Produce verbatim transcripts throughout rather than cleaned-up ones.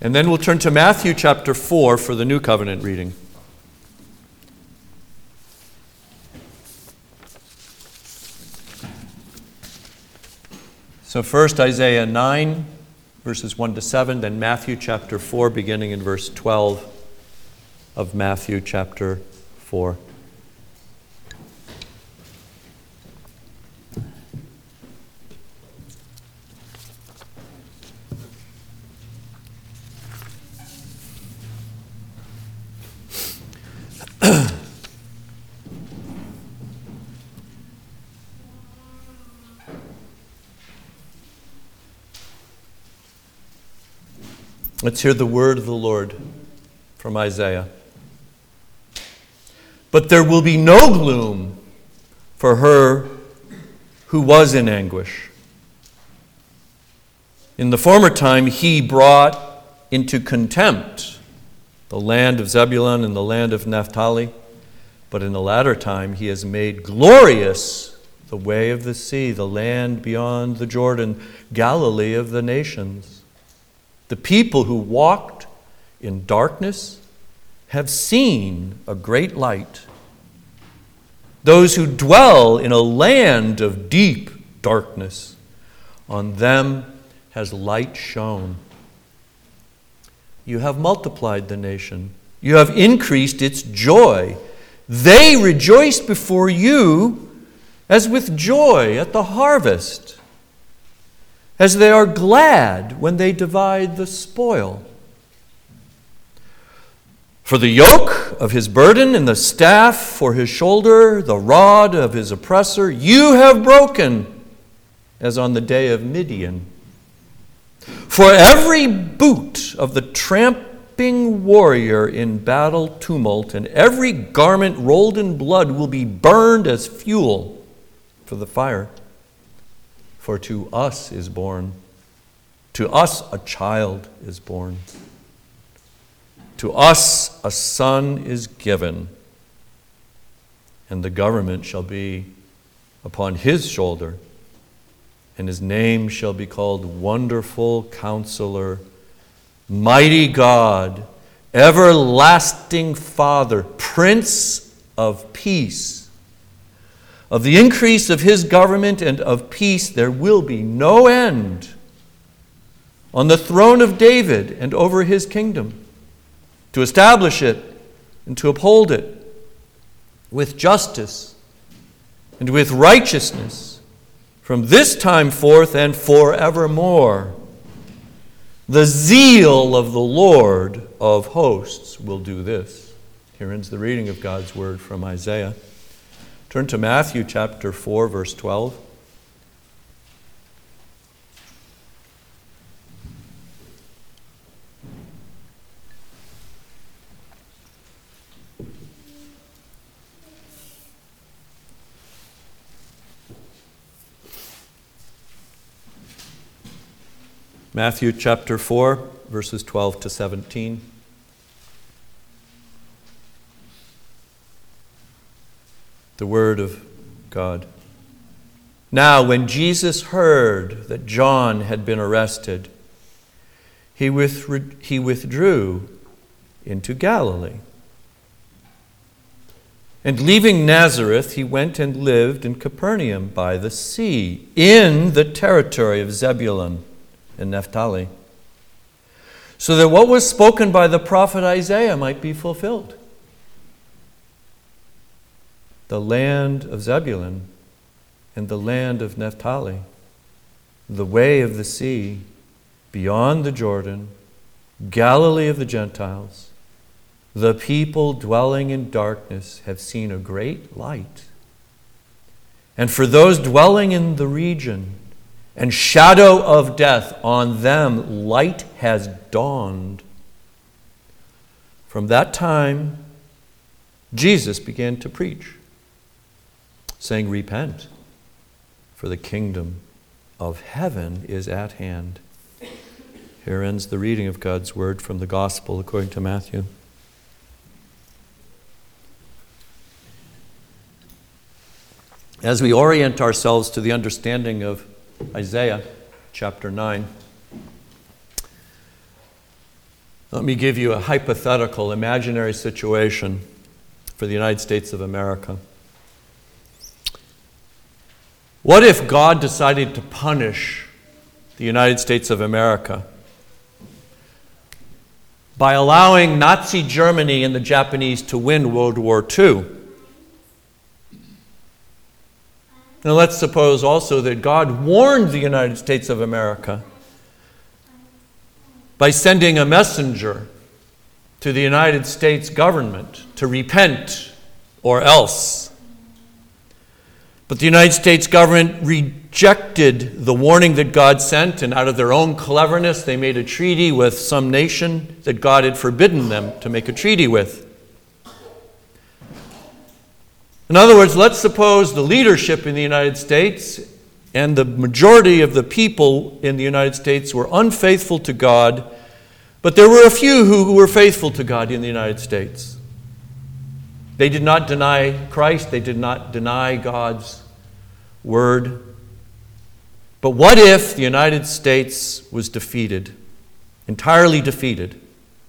And then we'll turn to Matthew chapter four for the New Covenant reading. So first Isaiah nine, verses one to seven, then Matthew chapter four, beginning in verse twelve of Matthew chapter four. Let's hear the word of the Lord from Isaiah. But there will be no gloom for her who was in anguish. In the former time he brought into contempt the land of Zebulun and the land of Naphtali, but in the latter time he has made glorious the way of the sea, the land beyond the Jordan, Galilee of the nations. The people who walked in darkness have seen a great light. Those who dwell in a land of deep darkness, on them has light shone. You have multiplied the nation. You have increased its joy. They rejoice before you as with joy at the harvest, as they are glad when they divide the spoil. For the yoke of his burden and the staff for his shoulder, the rod of his oppressor, you have broken, as on the day of Midian. For every boot of the tramping warrior in battle tumult, and every garment rolled in blood will be burned as fuel for the fire. For to us is born, to us a child is born, to us a son is given, and the government shall be upon his shoulder, and his name shall be called Wonderful Counselor, Mighty God, Everlasting Father, Prince of Peace. Of the increase of his government and of peace there will be no end on the throne of David and over his kingdom, to establish it and to uphold it with justice and with righteousness from this time forth and forevermore. The zeal of the Lord of hosts will do this. Here ends the reading of God's word from Isaiah. Turn to Matthew chapter four, verse twelve. Matthew chapter four, verses twelve to seventeen. The word of God. Now, when Jesus heard that John had been arrested, he withdrew, he withdrew into Galilee. And leaving Nazareth, he went and lived in Capernaum by the sea, in the territory of Zebulun and Naphtali, so that what was spoken by the prophet Isaiah might be fulfilled. The land of Zebulun and the land of Naphtali, the way of the sea, beyond the Jordan, Galilee of the Gentiles, the people dwelling in darkness have seen a great light. And for those dwelling in the region and shadow of death, on them light has dawned. From that time, Jesus began to preach, saying, "Repent, for the kingdom of heaven is at hand." Here ends the reading of God's word from the Gospel according to Matthew. As we orient ourselves to the understanding of Isaiah chapter nine, Let me give you a hypothetical, imaginary situation for the United States of America. What if God decided to punish the United States of America by allowing Nazi Germany and the Japanese to win World War Two? Now let's suppose also that God warned the United States of America by sending a messenger to the United States government to repent or else. But the United States government rejected the warning that God sent, and out of their own cleverness, they made a treaty with some nation that God had forbidden them to make a treaty with. In other words, let's suppose the leadership in the United States and the majority of the people in the United States were unfaithful to God, but there were a few who were faithful to God in the United States. They did not deny Christ. They did not deny God's word. But what if the United States was defeated, entirely defeated?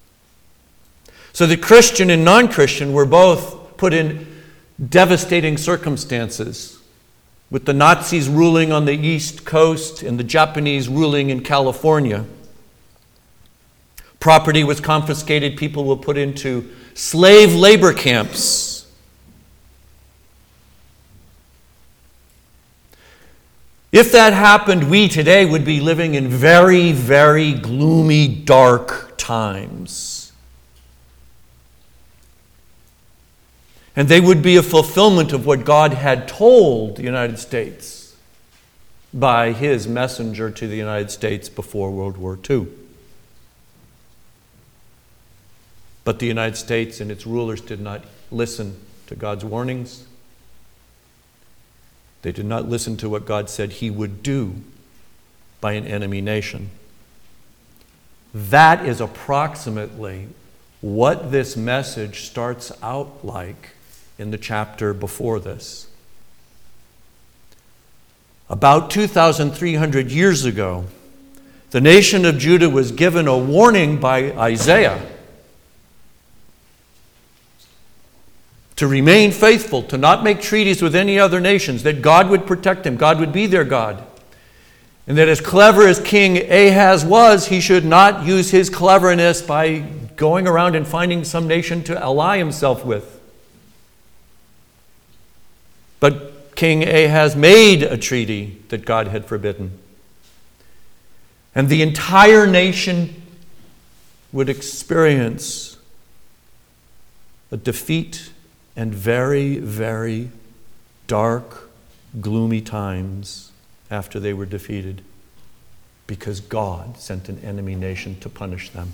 So the Christian and non-Christian were both put in devastating circumstances, with the Nazis ruling on the East Coast and the Japanese ruling in California. Property was confiscated. People were put into slave labor camps. If that happened, we today would be living in very, very gloomy, dark times. And they would be a fulfillment of what God had told the United States by his messenger to the United States before World War Two. But the United States and its rulers did not listen to God's warnings. They did not listen to what God said he would do by an enemy nation. That is approximately what this message starts out like in the chapter before this. About two thousand three hundred years ago, the nation of Judah was given a warning by Isaiah to remain faithful, to not make treaties with any other nations, that God would protect them, God would be their God. And that as clever as King Ahaz was, he should not use his cleverness by going around and finding some nation to ally himself with. But King Ahaz made a treaty that God had forbidden. And the entire nation would experience a defeat and very, very dark, gloomy times after they were defeated, because God sent an enemy nation to punish them.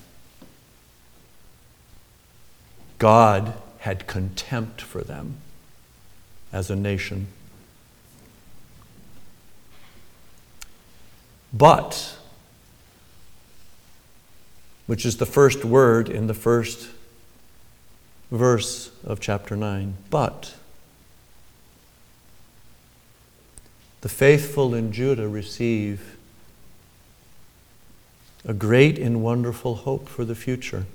God had contempt for them as a nation. But, which is the first word in the first verse of chapter nine, but the faithful in Judah receive a great and wonderful hope for the future.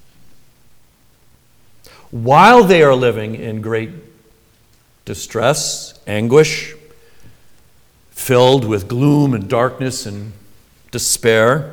While they are living in great distress, anguish, filled with gloom and darkness and despair,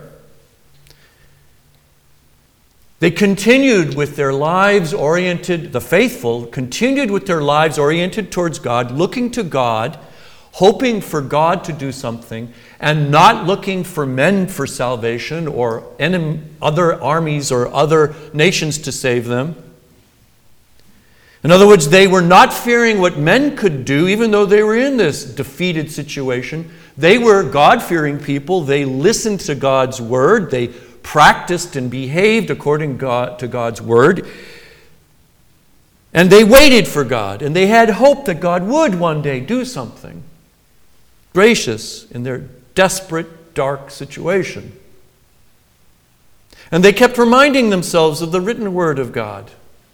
they continued with their lives oriented, the faithful continued with their lives oriented towards God, looking to God, hoping for God to do something, and not looking for men for salvation or enemy, other armies or other nations to save them. In other words, they were not fearing what men could do, even though they were in this defeated situation. They were God-fearing people. They listened to God's word. They practiced and behaved according to God's word. And they waited for God, and they had hope that God would one day do something gracious in their desperate, dark situation. And they kept reminding themselves of the written word of God.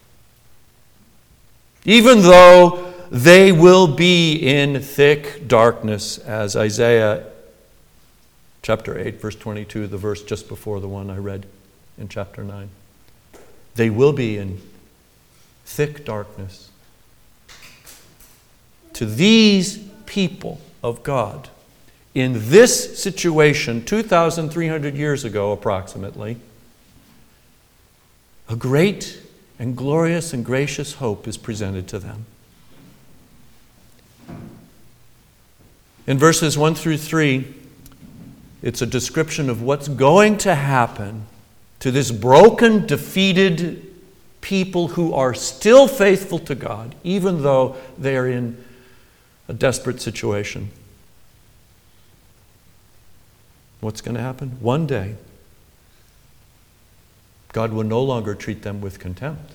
Even though they will be in thick darkness, as Isaiah chapter eight, verse twenty-two, the verse just before the one I read in chapter nine. They will be in thick darkness. To these people of God, in this situation, two thousand three hundred years ago approximately, a great and glorious and gracious hope is presented to them. In verses one through three, it's a description of what's going to happen to this broken, defeated people who are still faithful to God, even though they are in a desperate situation. What's going to happen? One day, God will no longer treat them with contempt,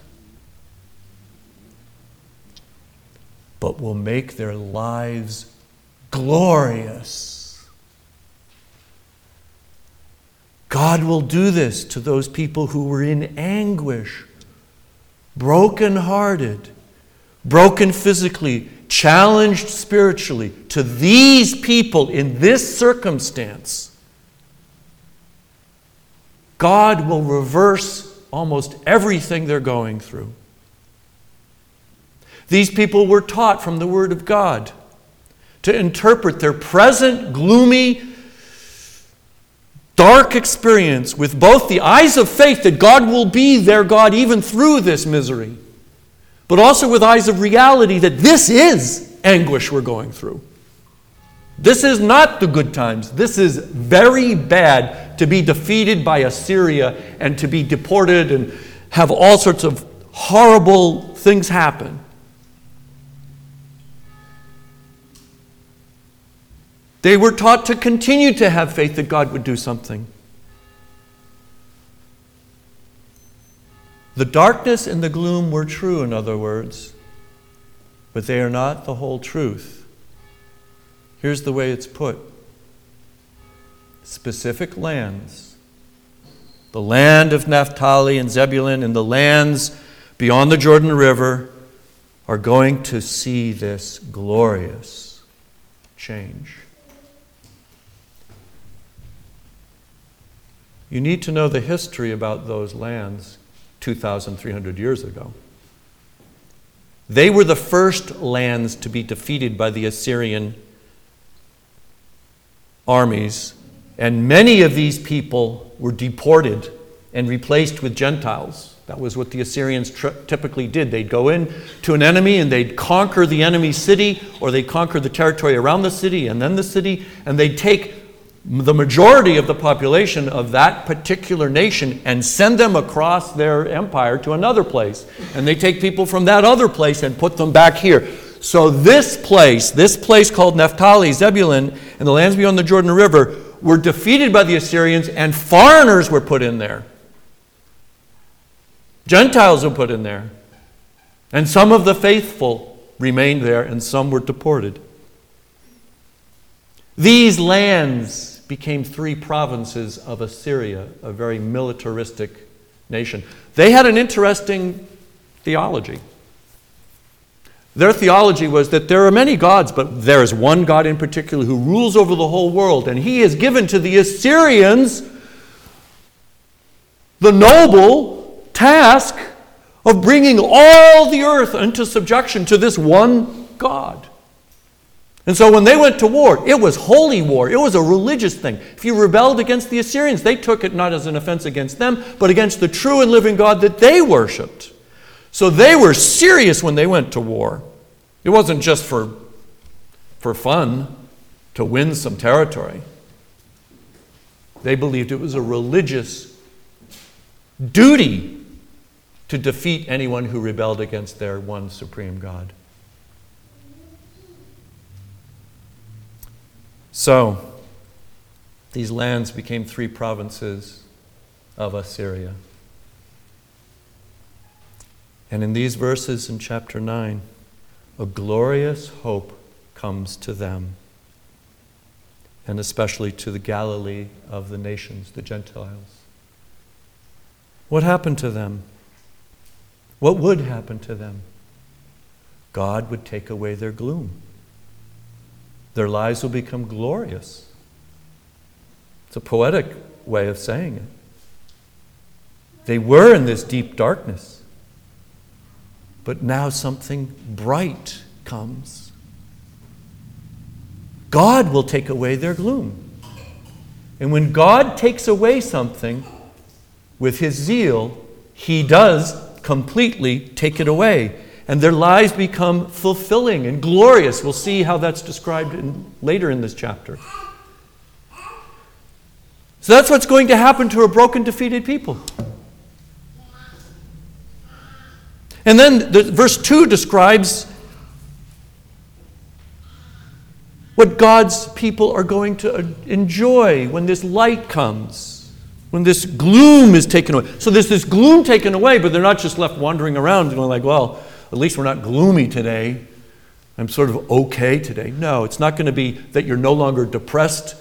but will make their lives glorious. God will do this to those people who were in anguish, broken-hearted, broken physically, challenged spiritually. To these people in this circumstance, God will reverse almost everything they're going through. These people were taught from the Word of God to interpret their present gloomy, dark experience with both the eyes of faith that God will be their God even through this misery, but also with eyes of reality that this is anguish we're going through. This is not the good times. This is very bad to be defeated by Assyria and to be deported and have all sorts of horrible things happen. They were taught to continue to have faith that God would do something. The darkness and the gloom were true, in other words, but they are not the whole truth. Here's the way it's put. Specific lands, the land of Naphtali and Zebulun and the lands beyond the Jordan River, are going to see this glorious change. You need to know the history about those lands two thousand three hundred years ago. They were the first lands to be defeated by the Assyrian armies, and many of these people were deported and replaced with Gentiles. That was what the Assyrians tr- typically did. They'd go in to an enemy and they'd conquer the enemy city, or they'd conquer the territory around the city and then the city, and they'd take the majority of the population of that particular nation and send them across their empire to another place. And they take people from that other place and put them back here. So this place, this place called Naphtali, Zebulun, and the lands beyond the Jordan River were defeated by the Assyrians, and foreigners were put in there. Gentiles were put in there. And some of the faithful remained there, and some were deported. These lands became three provinces of Assyria, a very militaristic nation. They had an interesting theology. Their theology was that there are many gods, but there is one God in particular who rules over the whole world, and he has given to the Assyrians the noble task of bringing all the earth into subjection to this one God. And so when they went to war, it was holy war. It was a religious thing. If you rebelled against the Assyrians, they took it not as an offense against them, but against the true and living God that they worshipped. So they were serious when they went to war. It wasn't just for, for fun to win some territory. They believed it was a religious duty to defeat anyone who rebelled against their one supreme God. So, these lands became three provinces of Assyria. And in these verses in chapter nine, a glorious hope comes to them, and especially to the Galilee of the nations, the Gentiles. What happened to them? What would happen to them? God would take away their gloom. Their lives will become glorious. It's a poetic way of saying it. They were in this deep darkness. But now something bright comes. God will take away their gloom. And when God takes away something with his zeal, he does completely take it away. And their lives become fulfilling and glorious. We'll see how that's described in, later in this chapter. So that's what's going to happen to a broken, defeated people. And then the, verse two describes what God's people are going to enjoy when this light comes, when this gloom is taken away. So there's this gloom taken away, but they're not just left wandering around going like, well, at least we're not gloomy today. I'm sort of okay today. No, it's not going to be that you're no longer depressed.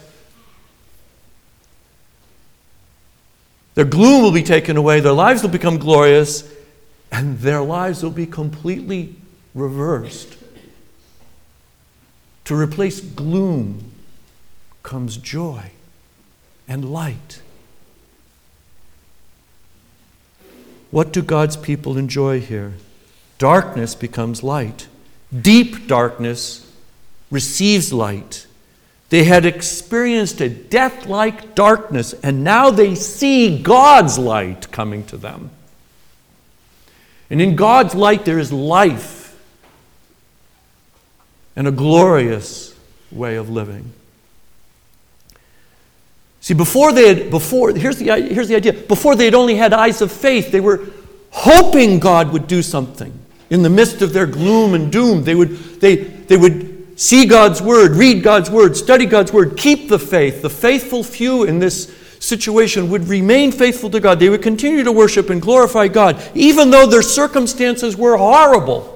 Their gloom will be taken away, their lives will become glorious, and their lives will be completely reversed. To replace gloom comes joy and light. What do God's people enjoy here? Darkness becomes light. Deep darkness receives light. They had experienced a death-like darkness, and now they see God's light coming to them. And in God's light there is life and a glorious way of living. See, before they had, before, here's the, here's the idea. Before they had only had eyes of faith, they were hoping God would do something. In the midst of their gloom and doom, they would, they, they would see God's word, read God's word, study God's word, keep the faith. The faithful few in this situation would remain faithful to God. They would continue to worship and glorify God, even though their circumstances were horrible.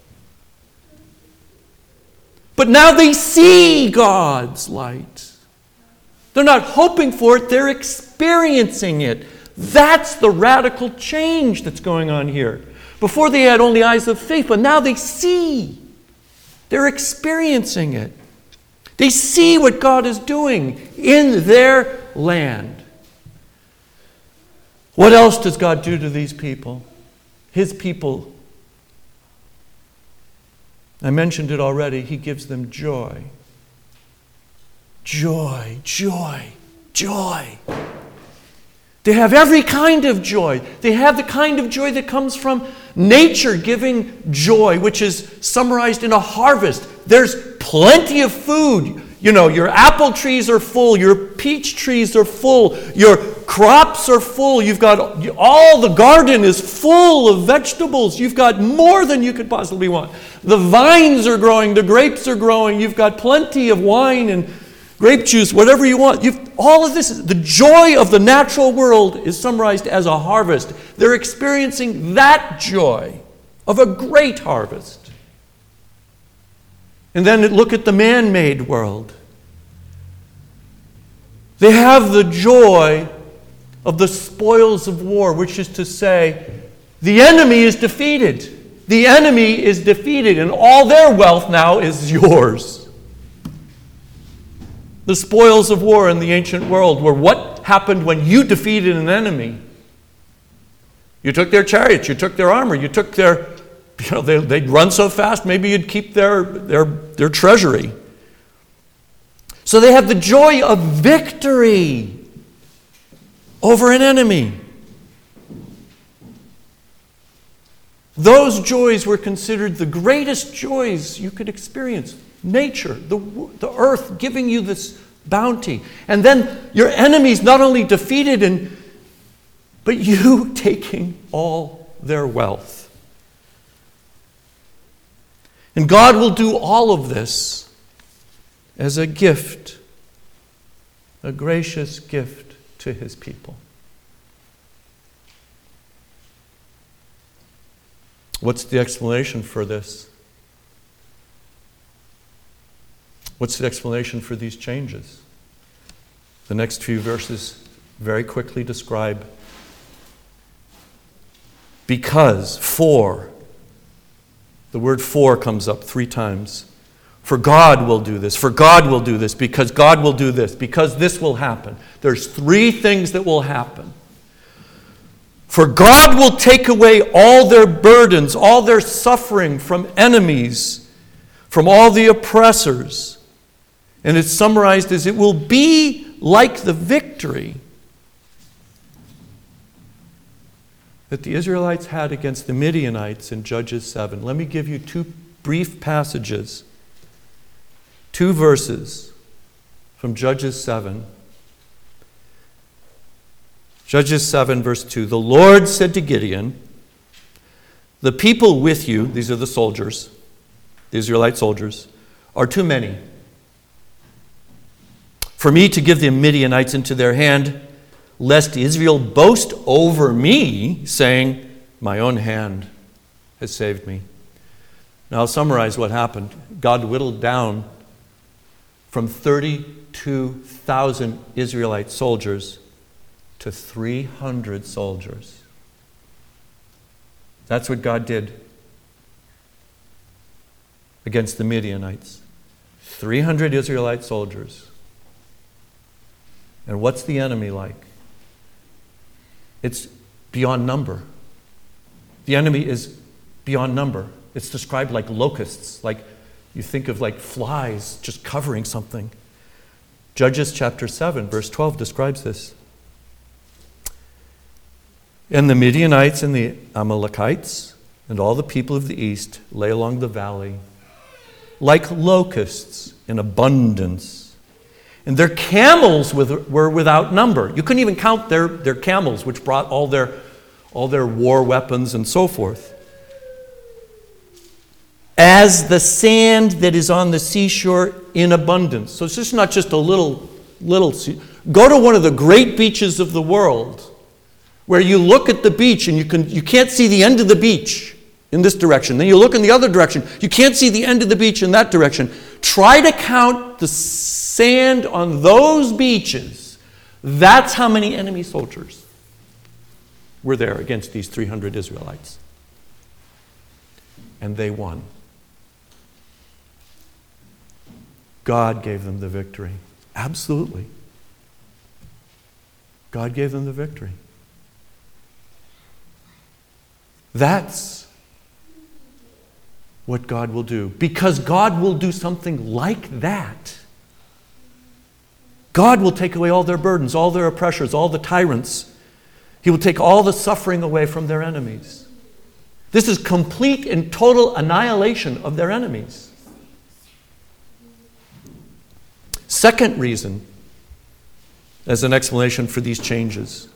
But now they see God's light. They're not hoping for it, they're experiencing it. That's the radical change that's going on here. Before they had only eyes of faith, but now they see. They're experiencing it. They see what God is doing in their land. What else does God do to these people? His people, I mentioned it already, he gives them joy. Joy, joy, joy. They have every kind of joy. They have the kind of joy that comes from nature giving joy, which is summarized in a harvest. There's plenty of food. You know, your apple trees are full, your peach trees are full, your crops are full, you've got all the garden is full of vegetables. You've got more than you could possibly want. The vines are growing, the grapes are growing, you've got plenty of wine and grape juice, whatever you want. You've, all of this, the joy of the natural world is summarized as a harvest. They're experiencing that joy of a great harvest. And then look at the man-made world. They have the joy of the spoils of war, which is to say, the enemy is defeated. The enemy is defeated, and all their wealth now is yours. The spoils of war in the ancient world were what happened when you defeated an enemy. You took their chariots, you took their armor, you took their, you know, they, they'd run so fast, maybe you'd keep their, their, their treasury. So they have the joy of victory over an enemy. Those joys were considered the greatest joys you could experience. Nature, the, the earth giving you this bounty. And then your enemies not only defeated, and, but you taking all their wealth. And God will do all of this as a gift, a gracious gift to his people. What's the explanation for this? What's the explanation for these changes? The next few verses very quickly describe because, for. The word for comes up three times. For God will do this. For God will do this. Because God will do this. Because this will happen. There's three things that will happen. For God will take away all their burdens, all their suffering from enemies, from all the oppressors. And it's summarized as it will be like the victory that the Israelites had against the Midianites in Judges seven. Let me give you two brief passages, two verses from Judges seven. Judges seven, verse two. The Lord said to Gideon, the people with you, these are the soldiers, the Israelite soldiers, are too many for me to give the Midianites into their hand, lest Israel boast over me, saying, my own hand has saved me. Now I'll summarize what happened. God whittled down from thirty-two thousand Israelite soldiers to three hundred soldiers. That's what God did against the Midianites. three hundred Israelite soldiers. And what's the enemy like? It's beyond number. The enemy is beyond number. It's described like locusts, like you think of like flies just covering something. Judges chapter seven, verse twelve describes this. And the Midianites and the Amalekites and all the people of the east lay along the valley like locusts in abundance. And their camels were without number. You couldn't even count their, their camels, which brought all their, all their war weapons and so forth. As the sand that is on the seashore in abundance. So it's just not just a little, little sea. Go to one of the great beaches of the world where you look at the beach and you, can, you can't see the end of the beach in this direction. Then you look in the other direction. You can't see the end of the beach in that direction. Try to count the sand on those beaches. That's how many enemy soldiers were there against these three hundred Israelites. And they won. God gave them the victory. Absolutely. God gave them the victory. That's what God will do. Because God will do something like that. God will take away all their burdens, all their oppressors, all the tyrants. He will take all the suffering away from their enemies. This is complete and total annihilation of their enemies. Second reason, as an explanation for these changes,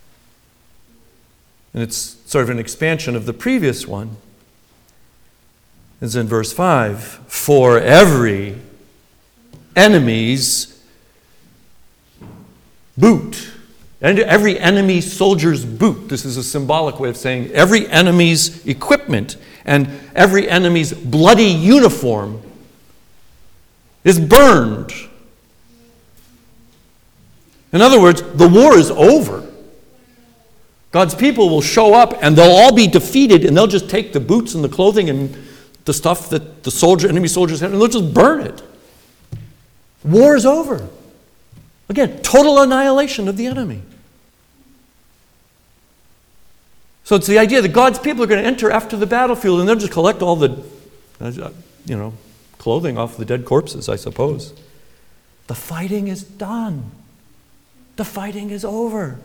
and it's sort of an expansion of the previous one, is in verse five. For every enemy's boot, and every enemy soldier's boot, this is a symbolic way of saying every enemy's equipment and every enemy's bloody uniform is burned. In other words, the war is over. God's people will show up and they'll all be defeated, and they'll just take the boots and the clothing and the stuff that the soldier, enemy soldiers had, and they'll just burn it. War is over. Again, total annihilation of the enemy. So it's the idea that God's people are going to enter after the battlefield, and they'll just collect all the, you know, clothing off the dead corpses, I suppose. The fighting is done. The fighting is over.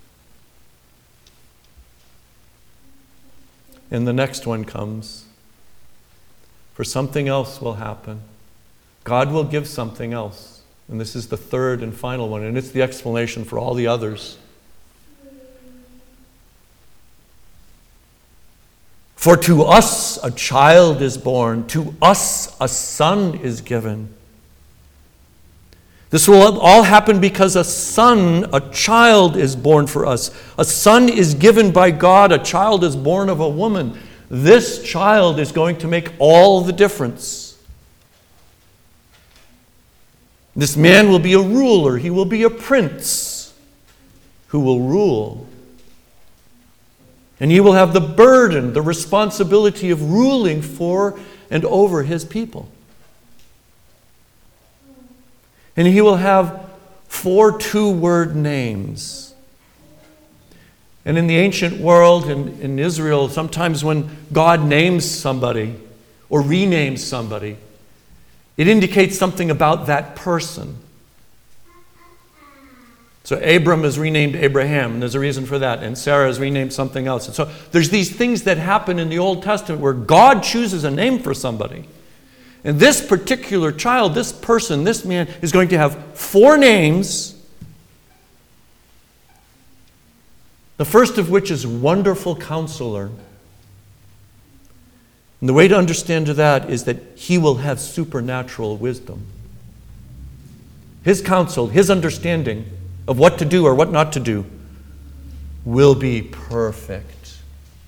And the next one comes. For something else will happen. God will give something else. And this is the third and final one, and it's the explanation for all the others. For to us a child is born, to us a son is given. This will all happen because a son, a child is born for us. A son is given by God. A child is born of a woman. This child is going to make all the difference. This man will be a ruler. He will be a prince who will rule. And he will have the burden, the responsibility of ruling for and over his people. And he will have four two-word names. And in the ancient world, in, in Israel, sometimes when God names somebody or renames somebody, it indicates something about that person. So Abram is renamed Abraham, and there's a reason for that. And Sarah is renamed something else. And so there's these things that happen in the Old Testament where God chooses a name for somebody. And this particular child, this person, this man is going to have four names. The first of which is Wonderful Counselor. And the way to understand that is that he will have supernatural wisdom. His counsel, his understanding of what to do or what not to do will be perfect.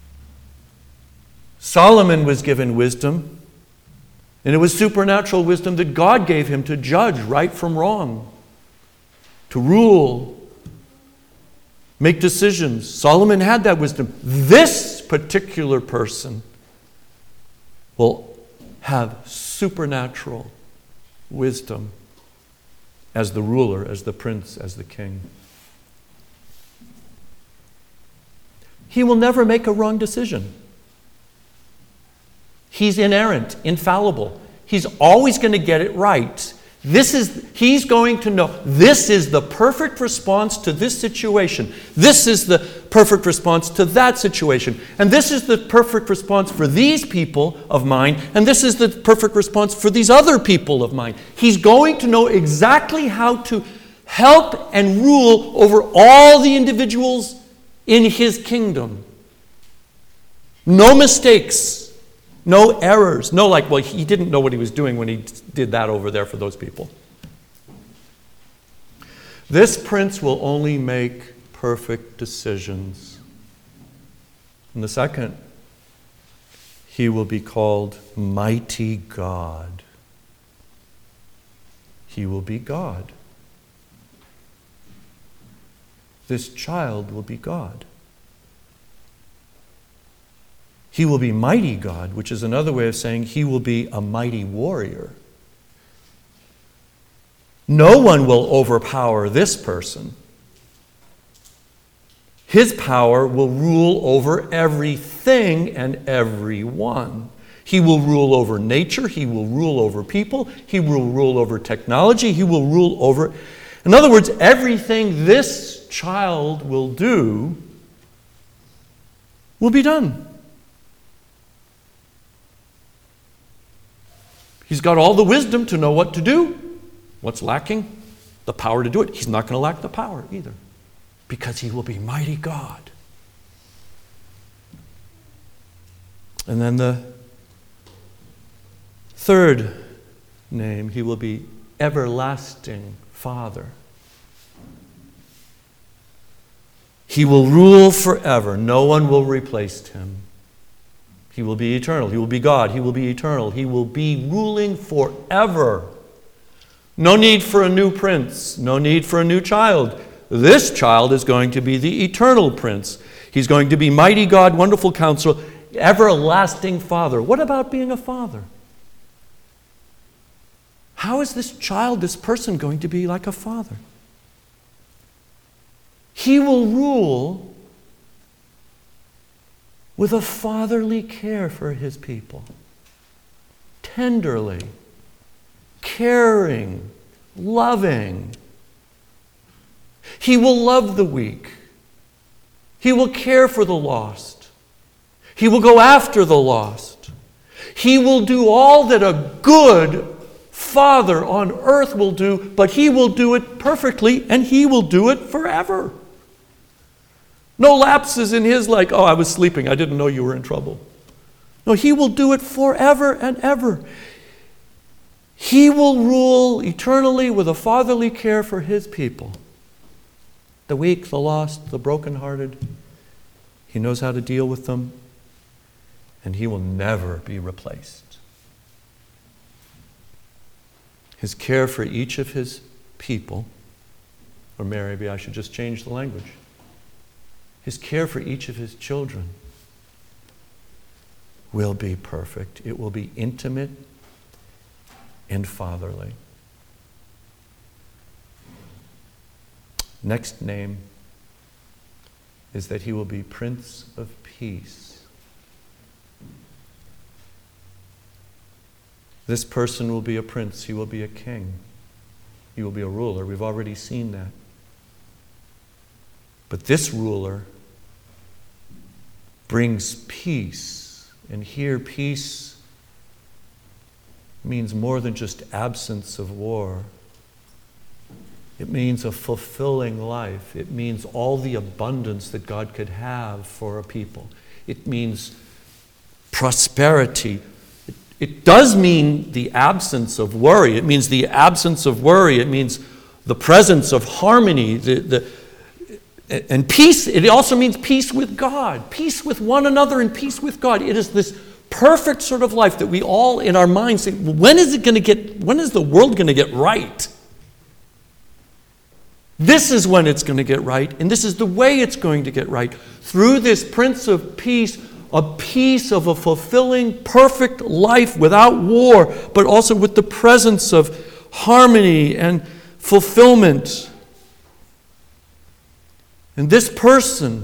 Solomon was given wisdom, and it was supernatural wisdom that God gave him to judge right from wrong, to rule, make decisions. Solomon had that wisdom. This particular person will have supernatural wisdom as the ruler, as the prince, as the king. He will never make a wrong decision. He's inerrant, infallible. He's always going to get it right. This is, he's going to know, this is the perfect response to this situation. This is the perfect response to that situation. And this is the perfect response for these people of mine. And this is the perfect response for these other people of mine. He's going to know exactly how to help and rule over all the individuals in his kingdom. No mistakes. No errors. No, like, well, he didn't know what he was doing when he did that over there for those people. This prince will only make perfect decisions. And the second, he will be called Mighty God. He will be God. This child will be God. He will be mighty God, which is another way of saying he will be a mighty warrior. No one will overpower this person. His power will rule over everything and everyone. He will rule over nature. He will rule over people. He will rule over technology. He will rule over... In other words, everything this child will do will be done. He's got all the wisdom to know what to do. What's lacking? The power to do it. He's not going to lack the power either, because he will be mighty God. And then the third name, he will be Everlasting Father. He will rule forever. No one will replace him. He will be eternal. He will be God. He will be eternal. He will be ruling forever. No need for a new prince. No need for a new child. This child is going to be the eternal prince. He's going to be mighty God, wonderful counselor, everlasting Father. What about being a father? How is this child, this person, going to be like a father? He will rule with a fatherly care for his people. Tenderly, caring, loving. He will love the weak. He will care for the lost. He will go after the lost. He will do all that a good father on earth will do, but he will do it perfectly, and he will do it forever. No lapses in his, like, oh, I was sleeping, I didn't know you were in trouble. No, he will do it forever and ever. He will rule eternally with a fatherly care for his people. The weak, the lost, the brokenhearted. He knows how to deal with them, and he will never be replaced. His care for each of his people, or maybe I should just change the language. His care for each of his children will be perfect. It will be intimate and fatherly. Next name, is that he will be Prince of Peace. This person will be a prince. He will be a king. He will be a ruler. We've already seen that. But this ruler brings peace. And here, peace means more than just absence of war. It means a fulfilling life. It means all the abundance that God could have for a people. It means prosperity. It, it does mean the absence of worry. It means the absence of worry. It means the presence of harmony. The, the, and peace, it also means peace with God, peace with one another and peace with God. It is this perfect sort of life that we all in our minds say, when is it going to get, when is the world going to get right? This is when it's going to get right, and this is the way it's going to get right. Through this Prince of Peace, a peace of a fulfilling, perfect life without war, but also with the presence of harmony and fulfillment. And this person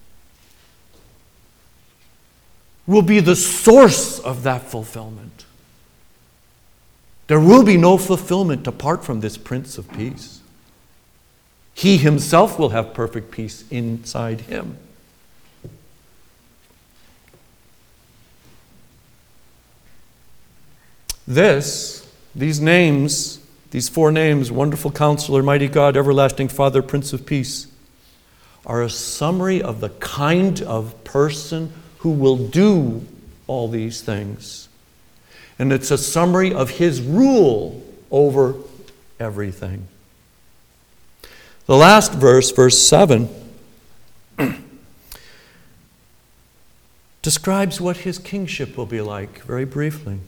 will be the source of that fulfillment. There will be no fulfillment apart from this Prince of Peace. He himself will have perfect peace inside him. This, these names, these four names, Wonderful Counselor, Mighty God, Everlasting Father, Prince of Peace, are a summary of the kind of person who will do all these things. And it's a summary of his rule over everything. The last verse, verse seven, describes what his kingship will be like, very briefly.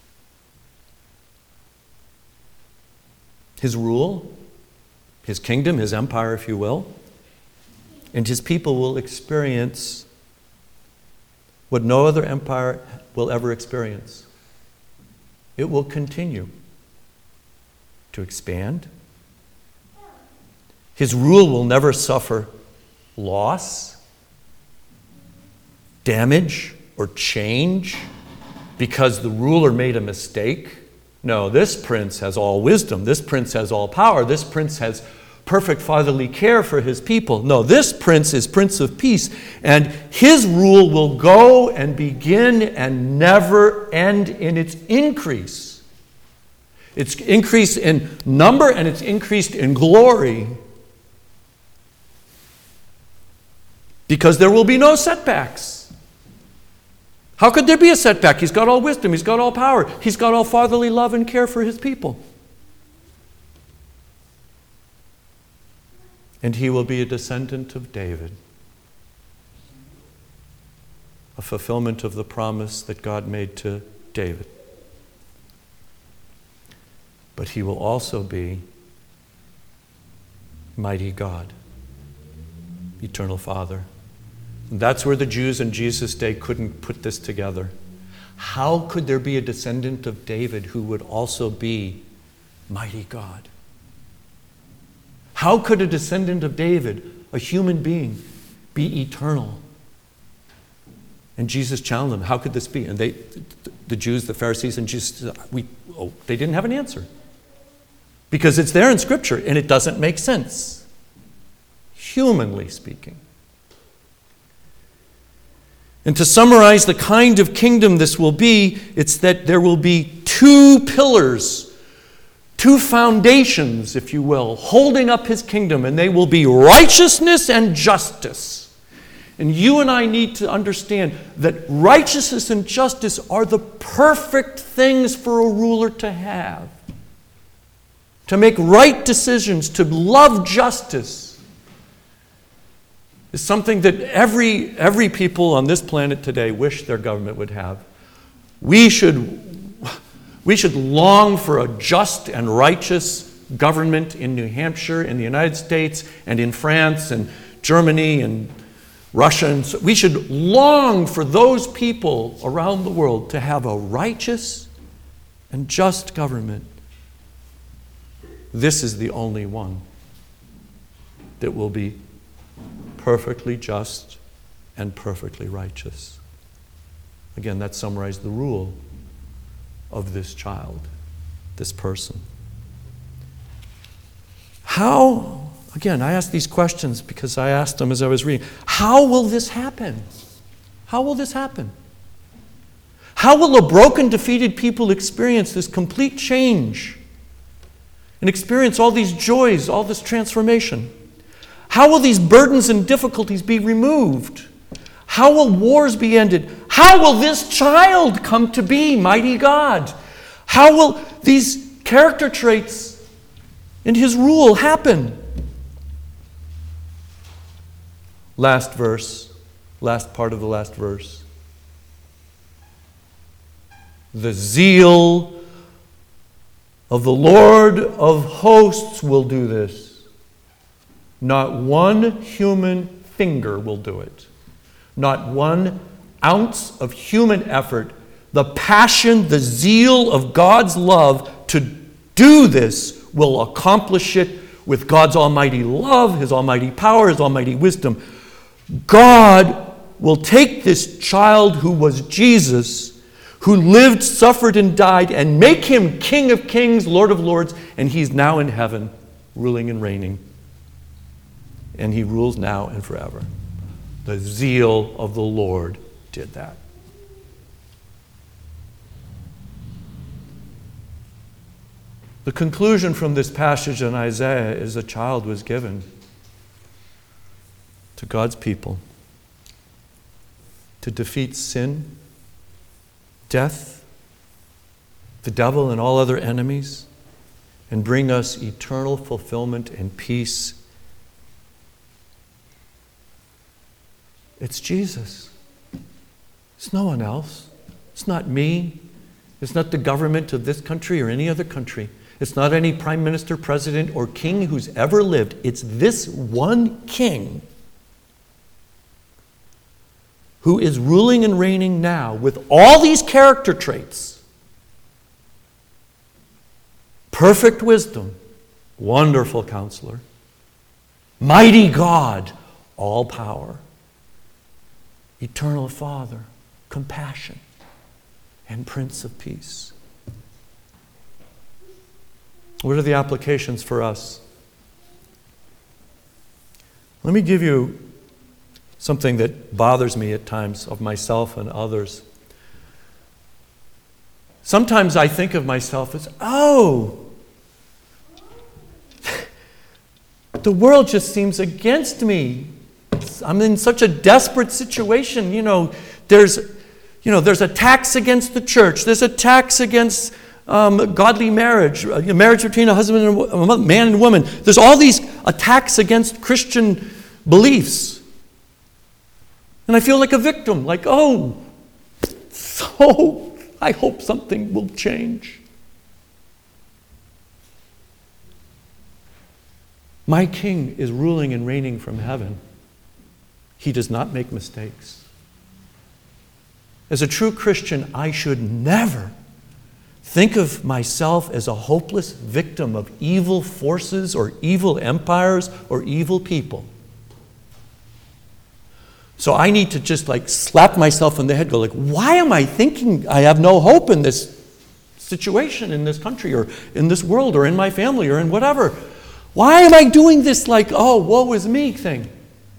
His rule, his kingdom, his empire, if you will, and his people will experience what no other empire will ever experience. It will continue to expand. His rule will never suffer loss, damage, or change because the ruler made a mistake. No, this prince has all wisdom. This prince has all power. This prince has perfect fatherly care for his people. No, this prince is Prince of Peace, and his rule will go and begin and never end in its increase. It's increased in number and it's increased in glory. Because there will be no setbacks. How could there be a setback? He's got all wisdom. He's got all power. He's got all fatherly love and care for his people. And he will be a descendant of David. A fulfillment of the promise that God made to David. But he will also be mighty God, eternal Father. And that's where the Jews in Jesus' day couldn't put this together. How could there be a descendant of David who would also be mighty God? How could a descendant of David, a human being, be eternal? And Jesus challenged them, how could this be? And they, the Jews, the Pharisees, and Jesus, we, oh, they didn't have an answer. Because it's there in Scripture, and it doesn't make sense, humanly speaking. And to summarize the kind of kingdom this will be, it's that there will be two pillars, two foundations, if you will, holding up his kingdom, and they will be righteousness and justice. And you and I need to understand that righteousness and justice are the perfect things for a ruler to have. To make right decisions, to love justice, is something that every, every people on this planet today wish their government would have. We should, we should long for a just and righteous government in New Hampshire, in the United States, and in France, and Germany, and Russia. And so we should long for those people around the world to have a righteous and just government. This is the only one that will be perfectly just and perfectly righteous. Again, that summarized the rule of this child, this person. How, again, I ask these questions because I asked them as I was reading, how will this happen? How will this happen? How will a broken, defeated people experience this complete change and experience all these joys, all this transformation? How will these burdens and difficulties be removed? How will wars be ended? How will this child come to be, mighty God? How will these character traits in his rule happen? Last verse, last part of the last verse. The zeal of the Lord of hosts will do this. Not one human finger will do it. Not one ounce of human effort. The passion, the zeal of God's love to do this will accomplish it with God's almighty love, His almighty power, His almighty wisdom. God will take this child who was Jesus, who lived, suffered, and died, and make him King of kings, Lord of lords, and he's now in heaven, ruling and reigning. And he rules now and forever. The zeal of the Lord did that. The conclusion from this passage in Isaiah is a child was given to God's people to defeat sin, death, the devil, and all other enemies, and bring us eternal fulfillment and peace. It's Jesus. It's no one else. It's not me. It's not the government of this country or any other country. It's not any prime minister, president, or king who's ever lived. It's this one king who is ruling and reigning now with all these character traits. Perfect wisdom, wonderful counselor, mighty God, all power, eternal Father, compassion, and Prince of Peace. What are the applications for us? Let me give you something that bothers me at times of myself and others. Sometimes I think of myself as, oh, the world just seems against me. I'm in such a desperate situation. You know, there's, you know, there's attacks against the church. There's attacks against um, godly marriage, uh, marriage between a husband and a, a man and a woman. There's all these attacks against Christian beliefs. And I feel like a victim, like, oh, so I hope something will change. My King is ruling and reigning from heaven. He does not make mistakes. As a true Christian, I should never think of myself as a hopeless victim of evil forces or evil empires or evil people. So I need to just like slap myself in the head, go like, why am I thinking I have no hope in this situation, in this country, or in this world, or in my family, or in whatever? Why am I doing this like, oh, woe is me thing?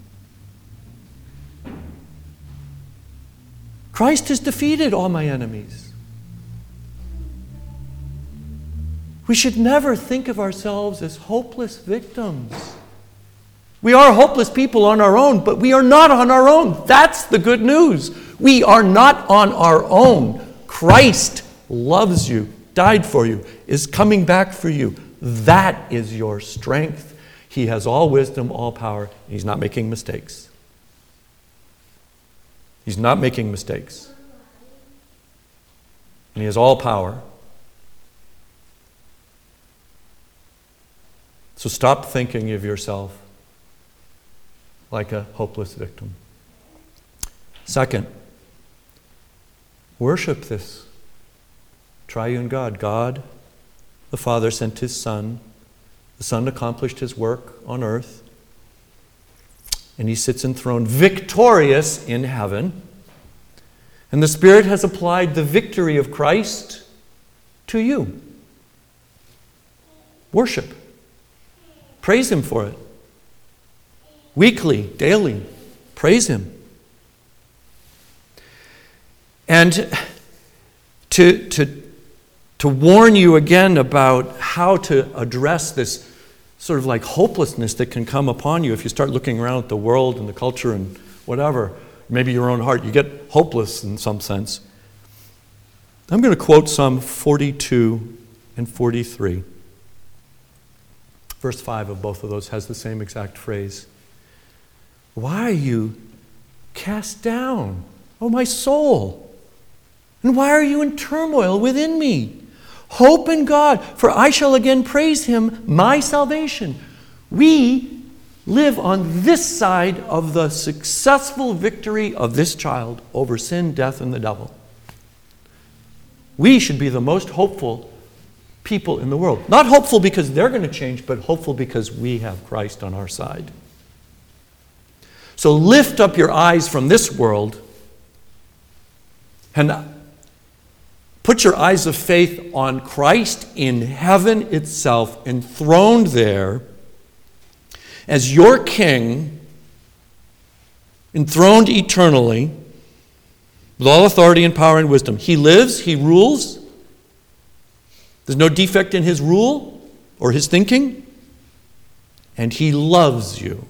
Christ has defeated all my enemies. We should never think of ourselves as hopeless victims. We are hopeless people on our own, but we are not on our own. That's the good news. We are not on our own. Christ loves you, died for you, is coming back for you. That is your strength. He has all wisdom, all power. He's not making mistakes. He's not making mistakes. And he has all power. So stop thinking of yourself like a hopeless victim. Second, worship this triune God. God, the Father, sent His Son. The Son accomplished His work on earth. and he sits enthroned victorious in heaven. And the Spirit has applied the victory of Christ to you. Worship. Praise him for it. Weekly, daily, praise him. And to, to, to warn you again about how to address this sort of like hopelessness that can come upon you if you start looking around at the world and the culture and whatever, maybe your own heart, you get hopeless in some sense. I'm going to quote Psalm forty-two and forty-three. Verse five of both of those has the same exact phrase. Why are you cast down, O my soul? And why are you in turmoil within me? Hope in God, for I shall again praise him, my salvation. We live on this side of the successful victory of this child over sin, death, and the devil. We should be the most hopeful people in the world. Not hopeful because they're going to change, but hopeful because we have Christ on our side. So lift up your eyes from this world and put your eyes of faith on Christ in heaven itself, enthroned there as your King, enthroned eternally, with all authority and power and wisdom. He lives, he rules. There's no defect in his rule or his thinking. And he loves you.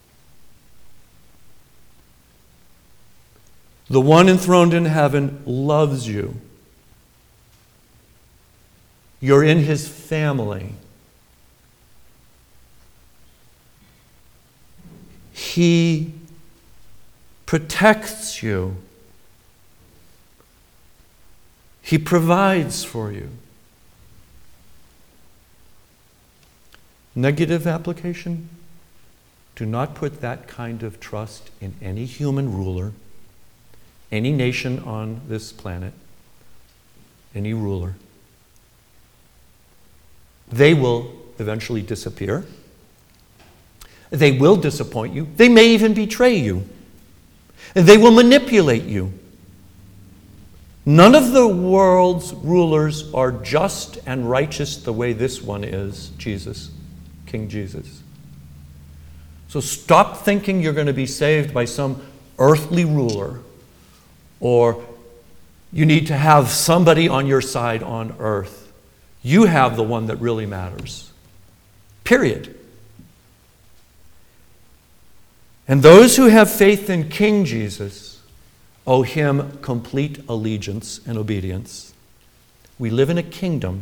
The one enthroned in heaven loves you. You're in his family. He protects you. He provides for you. Negative application? Do not put that kind of trust in any human ruler, any nation on this planet, any ruler. They will eventually disappear. They will disappoint you. They may even betray you. They will manipulate you. None of the world's rulers are just and righteous the way this one is, Jesus, King Jesus. So stop thinking you're going to be saved by some earthly ruler, or you need to have somebody on your side on earth. You have the one that really matters. Period. And those who have faith in King Jesus owe him complete allegiance and obedience. We live in a kingdom,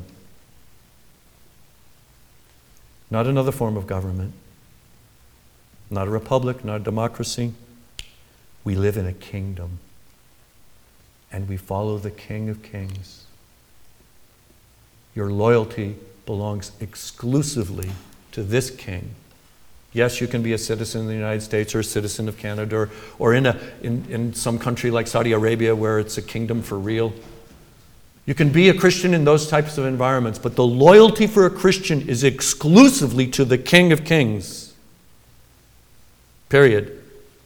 not another form of government, not a republic, not a democracy. We live in a kingdom, and we follow the King of Kings. Your loyalty belongs exclusively to this King. Yes, you can be a citizen of the United States or a citizen of Canada, or, or in, a, in, in some country like Saudi Arabia where it's a kingdom for real. You can be a Christian in those types of environments, but the loyalty for a Christian is exclusively to the King of Kings. Period.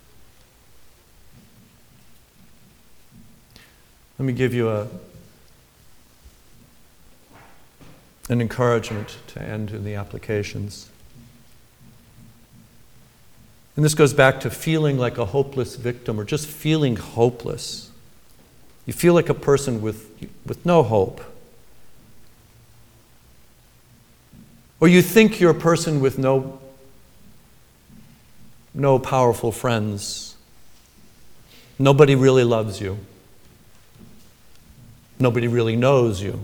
Let me give you a, an encouragement to end in the applications. And this goes back to feeling like a hopeless victim or just feeling hopeless. You feel like a person with, with no hope. Or you think you're a person with no, no powerful friends. Nobody really loves you. Nobody really knows you.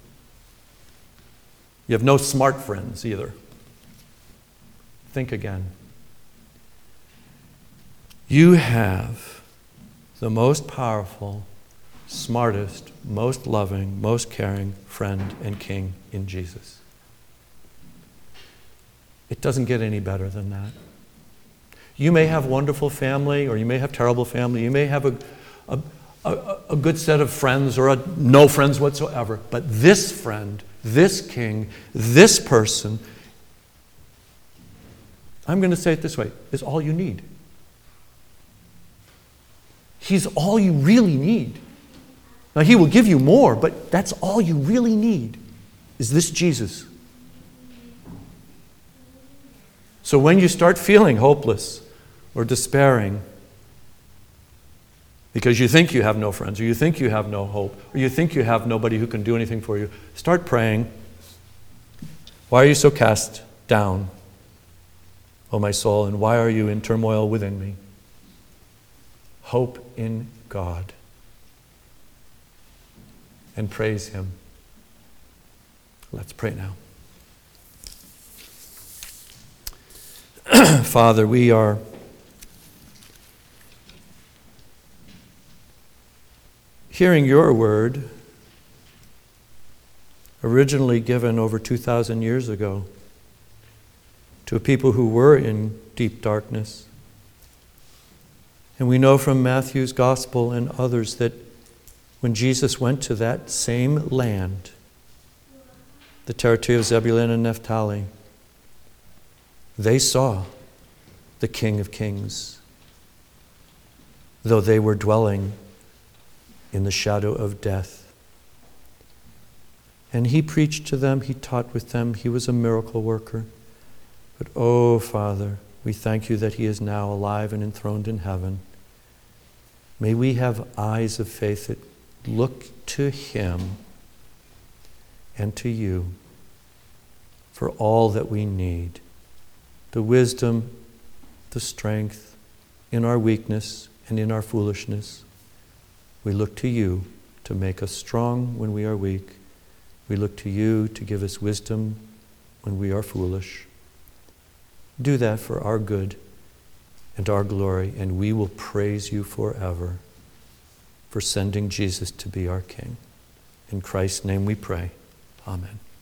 You have no smart friends either. Think again. You have the most powerful, smartest, most loving, most caring friend and King in Jesus. It doesn't get any better than that. You may have wonderful family, or you may have terrible family. You may have a, a, a, a good set of friends or a, no friends whatsoever. But this friend, this King, this person, I'm going to say it this way, is all you need. He's all you really need. Now, He will give you more, but that's all you really need, is this Jesus. So when you start feeling hopeless or despairing, because you think you have no friends, or you think you have no hope, or you think you have nobody who can do anything for you, start praying. Why are you so cast down, O my soul, and why are you in turmoil within me? Hope in God and praise Him. Let's pray now. Father, we are hearing your word, originally given over two thousand years ago to a people who were in deep darkness. And we know from Matthew's gospel and others that when Jesus went to that same land, the territory of Zebulun and Naphtali, they saw the King of Kings, though they were dwelling in the shadow of death. And He preached to them, He taught with them, He was a miracle worker. But oh, Father, we thank You that He is now alive and enthroned in heaven. May we have eyes of faith that look to Him and to You for all that we need. The wisdom, the strength in our weakness and in our foolishness. We look to You to make us strong when we are weak. We look to You to give us wisdom when we are foolish. Do that for our good and our glory, and we will praise You forever for sending Jesus to be our King. In Christ's name we pray. Amen.